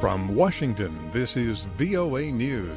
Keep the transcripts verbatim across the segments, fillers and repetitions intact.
From Washington, this is V O A News.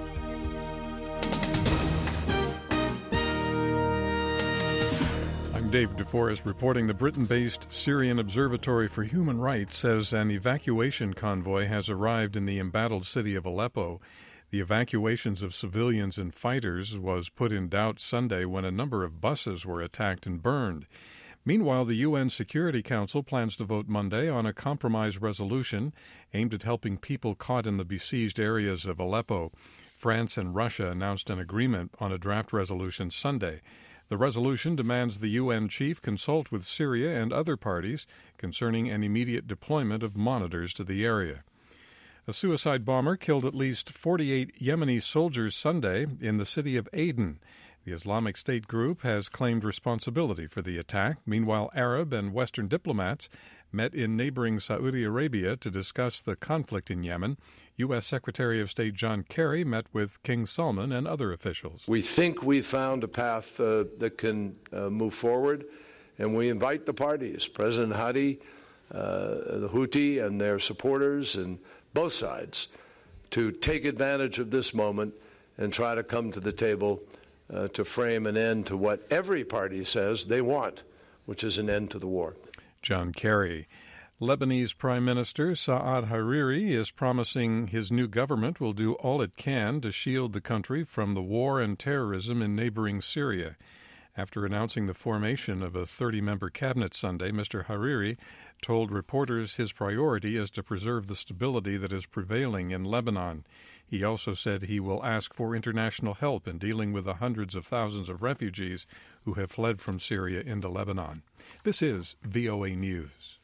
I'm Dave DeForest reporting. The Britain-based Syrian Observatory for Human Rights says an evacuation convoy has arrived in the embattled city of Aleppo. The evacuations of civilians and fighters was put in doubt Sunday when a number of buses were attacked and burned. Meanwhile, the U N Security Council plans to vote Monday on a compromise resolution aimed at helping people caught in the besieged areas of Aleppo. France and Russia announced an agreement on a draft resolution Sunday. The resolution demands the U N chief consult with Syria and other parties concerning an immediate deployment of monitors to the area. A suicide bomber killed at least forty-eight Yemeni soldiers Sunday in the city of Aden. The Islamic State group has claimed responsibility for the attack. Meanwhile, Arab and Western diplomats met in neighboring Saudi Arabia to discuss the conflict in Yemen. U S. Secretary of State John Kerry met with King Salman and other officials. We think we've found a path uh, that can uh, move forward, and we invite the parties, President Hadi, uh, the Houthi and their supporters, and both sides, to take advantage of this moment and try to come to the table Uh, to frame an end to what every party says they want, which is an end to the war. John Kerry. Lebanese Prime Minister Saad Hariri is promising his new government will do all it can to shield the country from the war and terrorism in neighboring Syria. After announcing the formation of a thirty-member cabinet Sunday, Mister Hariri told reporters his priority is to preserve the stability that is prevailing in Lebanon. He also said he will ask for international help in dealing with the hundreds of thousands of refugees who have fled from Syria into Lebanon. This is V O A News.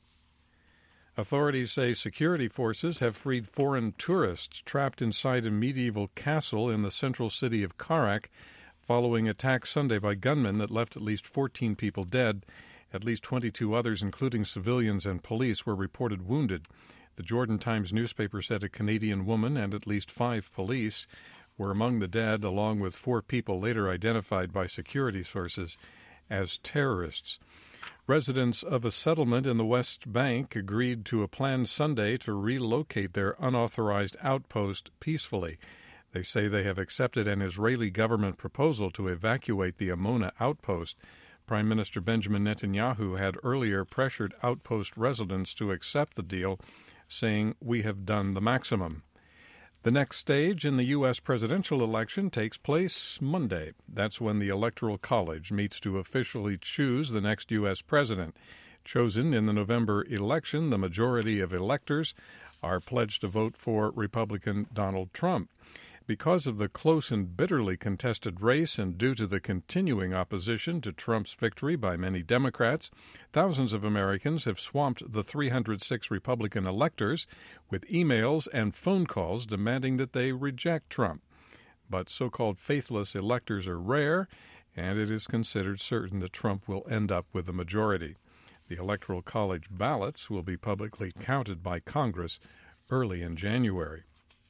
Authorities say security forces have freed foreign tourists trapped inside a medieval castle in the central city of Karak following attacks Sunday by gunmen that left at least fourteen people dead. At least twenty-two others, including civilians and police, were reported wounded. The Jordan Times newspaper said a Canadian woman and at least five police were among the dead, along with four people later identified by security sources as terrorists. Residents of a settlement in the West Bank agreed to a plan Sunday to relocate their unauthorized outpost peacefully. They say they have accepted an Israeli government proposal to evacuate the Amona outpost. Prime Minister Benjamin Netanyahu had earlier pressured outpost residents to accept the deal, saying, "We have done the maximum." The next stage in the U S presidential election takes place Monday. That's when the Electoral College meets to officially choose the next U S president. Chosen in the November election, the majority of electors are pledged to vote for Republican Donald Trump. Because of the close and bitterly contested race and due to the continuing opposition to Trump's victory by many Democrats, thousands of Americans have swamped the three hundred six Republican electors with emails and phone calls demanding that they reject Trump. But so-called faithless electors are rare, and it is considered certain that Trump will end up with the majority. The Electoral College ballots will be publicly counted by Congress early in January.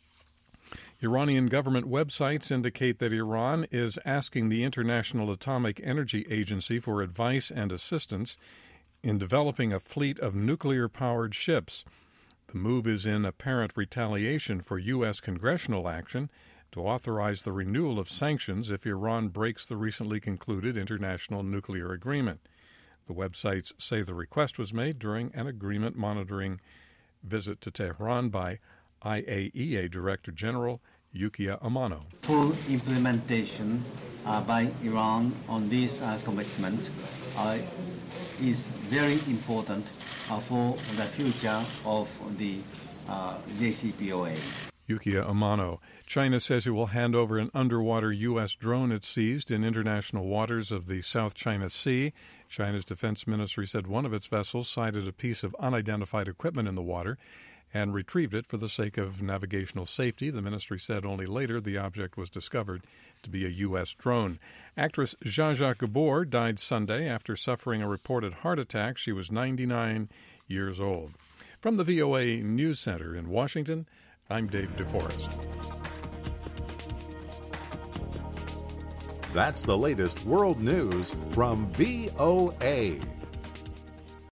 Iranian government websites indicate that Iran is asking the International Atomic Energy Agency for advice and assistance in developing a fleet of nuclear-powered ships. The move is in apparent retaliation for U S congressional action to authorize the renewal of sanctions if Iran breaks the recently concluded international nuclear agreement. The websites say the request was made during an agreement monitoring visit to Tehran by I A E A Director General Yukiya Amano. Full implementation uh, by Iran on this uh, commitment uh, is very important uh, for the future of the uh, J C P O A. Yukiya Amano. China says it will hand over an underwater U S drone it seized in international waters of the South China Sea. China's defense ministry said one of its vessels sighted a piece of unidentified equipment in the water and retrieved it for the sake of navigational safety. The ministry said only later the object was discovered to be a U S drone. Actress Zsa Zsa Gabor died Sunday after suffering a reported heart attack. She was ninety-nine years old. From the V O A News Center in Washington, I'm Dave DeForest. That's the latest world news from V O A.